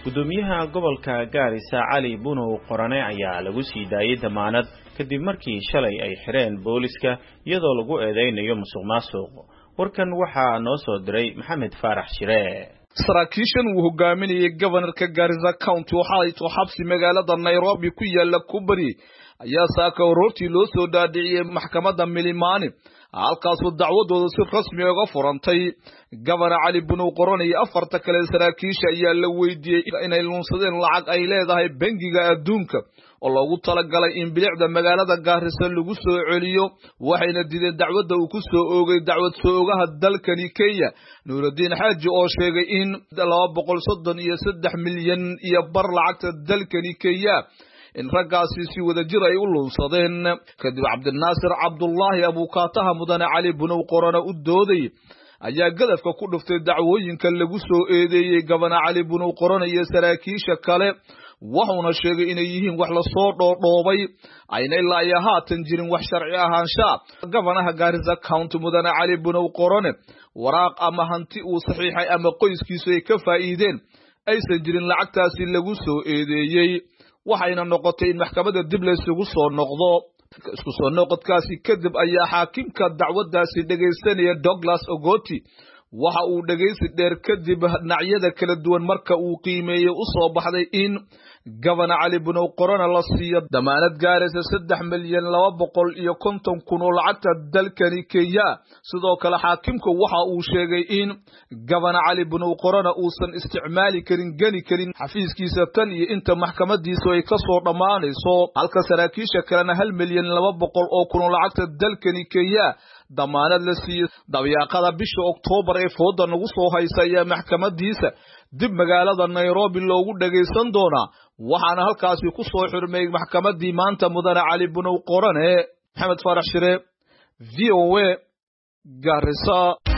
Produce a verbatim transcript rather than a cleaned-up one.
gudoomiyaha gobolka Gaarisa Cali Bunow Qorane ayaa lagu sii daayay damaanad kadib markii shalay ay xireen booliska iyadoo lagu eedeynayo musuqmaasuq. warkan waxaa noo soo diray Maxamed Faarax Shire. saraakiishan uu hogaaminayay gobolka Gaarisa County waxa ay soo xabsi magaalada Nairobi ku yaala Kubari ayaa saaka ururtii loo soo dhaadhiciyay maxkamadda Milimani halkaas oo dacwadooda si rasmi ah uga furantay. Governor Cali Bunow Qorane iyo afarta kale saraakiisha ayaa la weydiiyay inay lunsadeen lacag ay leedahay bangiga adduunka oo loogu talagalay in bilicda magaalada Gaarisa lagu soo celiyo, waxayna diideen dacwadda uu ku soo oogay dacwad soo ogaha dalkani Kenya Nuruddin Xaaji oo sheegay in laba boqol soddon iyo saddex milyan iyo bar lacagta dalkani Kenya in raggaasi si wada jir ay u lunsadeen. kadib Cabdinaasir Cabdullaahi abukaataha mudane Cali Bunow Qorane u dooday ayaa gadafka ku dhuftay dacwooyinka lagu soo eedeeyay Governor Cali Bunow Qorane iyo saraakiisha kale, wuxuuna sheegay inay yihiin wax la soo dhoodhoobay ayna ilaa ay haatan jirin wax sharci ahaansha. Governaha Gaarisa County mudane Cali Bunow Qorane waraaq ama hanti uu saxiixay ama qoyskiisu ay ka faa'iideen aysan jirin lacagtaasi lagu soo eedeeyay, waxayna noqotay in maxkamadda dib la isugu soo noqdo. isku soo noqodkaasi kadib ayaa xaakimka dacwaddaasi dhageysanaya Douglas Ogoti waxa uu dhageysi dheer kadib dhinacyada kala duwan marka uu qiimeeyay u soo baxday in Governor Cali Bunow Qorane la siiyo damaanad gaaraysa saddex milyan laba boqol iyo konton kun oo lacagta dalkani Kenya. sidoo kale xaakimku waxa uu sheegay in Governor Cali Bunow Qorane uusan isticmaali karin gani karin xafiiskiisa tan iyo inta maxkamadiisu ay ka soo dhamaanayso, halka saraakiisha kalena hal milyan laba boqol oo kun oo lacagta dalkani Kenya damaanad la siiyo. dabayaaqada bisha Oktoobar ee fooda nagu soo haysay maxkamadiisa dib magaalada Nairobi loogu dhageysan doonaa, waxaana halkaasi ku soo xirmay maxkamadii maanta mudane Cali Bunow Qorane. Maxamed Faarax Shire, V O A, Gaarisa.